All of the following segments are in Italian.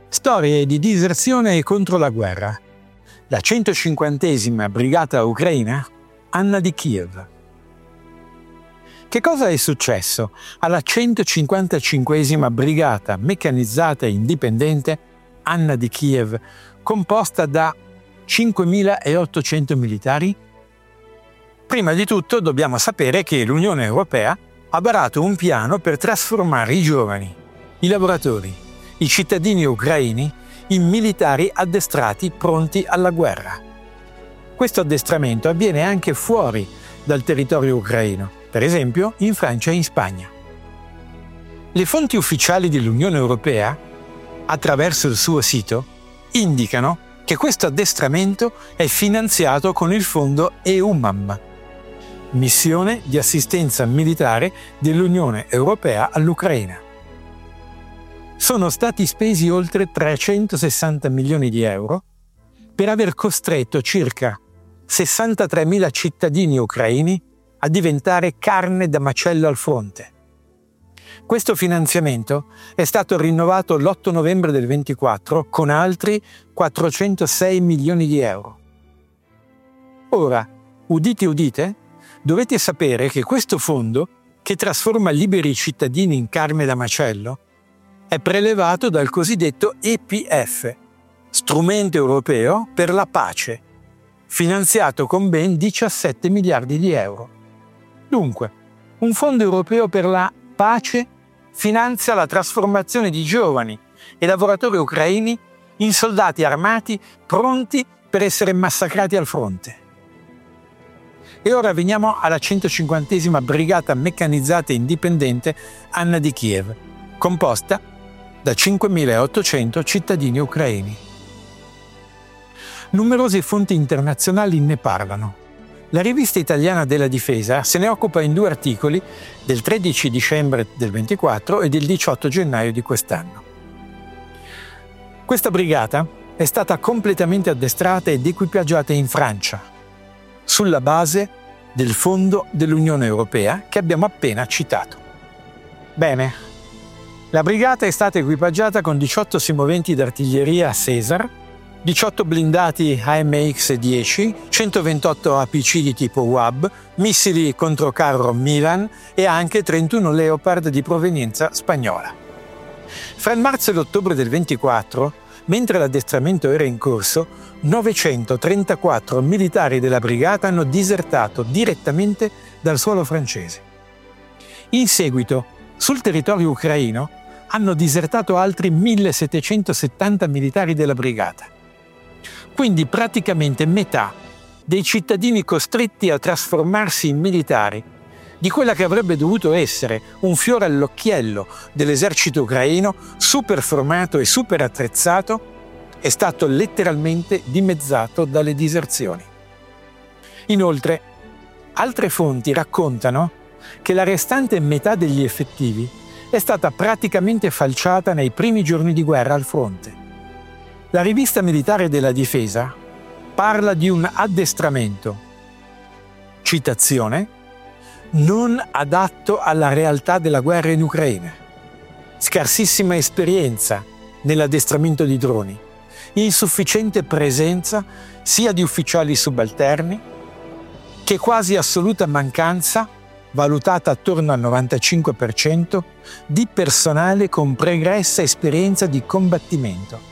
Storie di diserzione contro la guerra. La 150esima Brigata Ucraina, Anna di Kiev. Che cosa è successo alla 155esima Brigata Meccanizzata Indipendente, Anna di Kiev, composta da 5.800 militari? Prima di tutto dobbiamo sapere che l'Unione Europea ha varato un piano per trasformare i giovani, i lavoratori, i cittadini ucraini in militari addestrati pronti alla guerra. Questo addestramento avviene anche fuori dal territorio ucraino, per esempio in Francia e in Spagna. Le fonti ufficiali dell'Unione Europea, attraverso il suo sito, indicano che questo addestramento è finanziato con il fondo EUMAM, missione di assistenza militare dell'Unione Europea all'Ucraina. Sono stati spesi oltre 360 milioni di euro per aver costretto circa 63.000 cittadini ucraini a diventare carne da macello al fronte. Questo finanziamento è stato rinnovato l'8 novembre del 24 con altri 406 milioni di euro. Ora, udite udite, dovete sapere che questo fondo, che trasforma liberi cittadini in carne da macello, è prelevato dal cosiddetto EPF, strumento europeo per la pace, finanziato con ben 17 miliardi di euro. Dunque, un fondo europeo per la pace finanzia la trasformazione di giovani e lavoratori ucraini in soldati armati pronti per essere massacrati al fronte. E ora veniamo alla 150esima Brigata Meccanizzata Indipendente Anna di Kiev, composta da 5.800 cittadini ucraini. Numerose fonti internazionali ne parlano. La rivista italiana della Difesa se ne occupa in 2 articoli del 13 dicembre del 24 e del 18 gennaio di quest'anno. Questa brigata è stata completamente addestrata ed equipaggiata in Francia, sulla base del fondo dell'Unione Europea che abbiamo appena citato. Bene. La brigata è stata equipaggiata con 18 semoventi d'artiglieria Caesar, 18 blindati AMX-10, 128 APC di tipo WAB, missili controcarro Milan e anche 31 Leopard di provenienza spagnola. Fra il marzo e l'ottobre del 24, mentre l'addestramento era in corso, 934 militari della brigata hanno disertato direttamente dal suolo francese. In seguito, sul territorio ucraino, hanno disertato altri 1.770 militari della brigata. Quindi praticamente metà dei cittadini costretti a trasformarsi in militari di quella che avrebbe dovuto essere un fiore all'occhiello dell'esercito ucraino, super formato e super attrezzato, è stato letteralmente dimezzato dalle diserzioni. Inoltre, altre fonti raccontano che la restante metà degli effettivi è stata praticamente falciata nei primi giorni di guerra al fronte. La rivista militare della Difesa parla di un addestramento, citazione, non adatto alla realtà della guerra in Ucraina, scarsissima esperienza nell'addestramento di droni, insufficiente presenza sia di ufficiali subalterni che quasi assoluta mancanza, valutata attorno al 95%, di personale con pregressa esperienza di combattimento.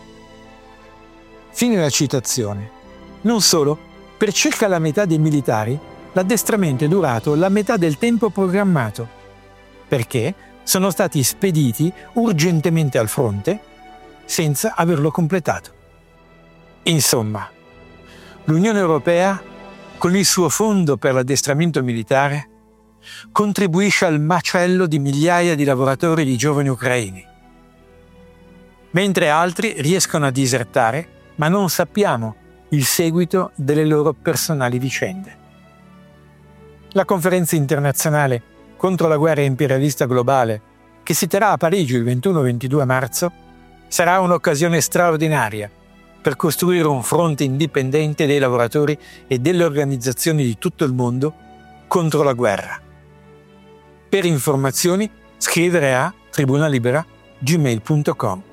Fine la citazione. Non solo, per circa la metà dei militari l'addestramento è durato la metà del tempo programmato, perché sono stati spediti urgentemente al fronte senza averlo completato. Insomma, l'Unione Europea, con il suo fondo per l'addestramento militare, contribuisce al macello di migliaia di lavoratori di giovani ucraini, mentre altri riescono a disertare, ma non sappiamo il seguito delle loro personali vicende. La conferenza internazionale contro la guerra imperialista globale, che si terrà a Parigi il 21-22 marzo, sarà un'occasione straordinaria per costruire un fronte indipendente dei lavoratori e delle organizzazioni di tutto il mondo contro la guerra. Per informazioni scrivere a tribunalibera@gmail.com.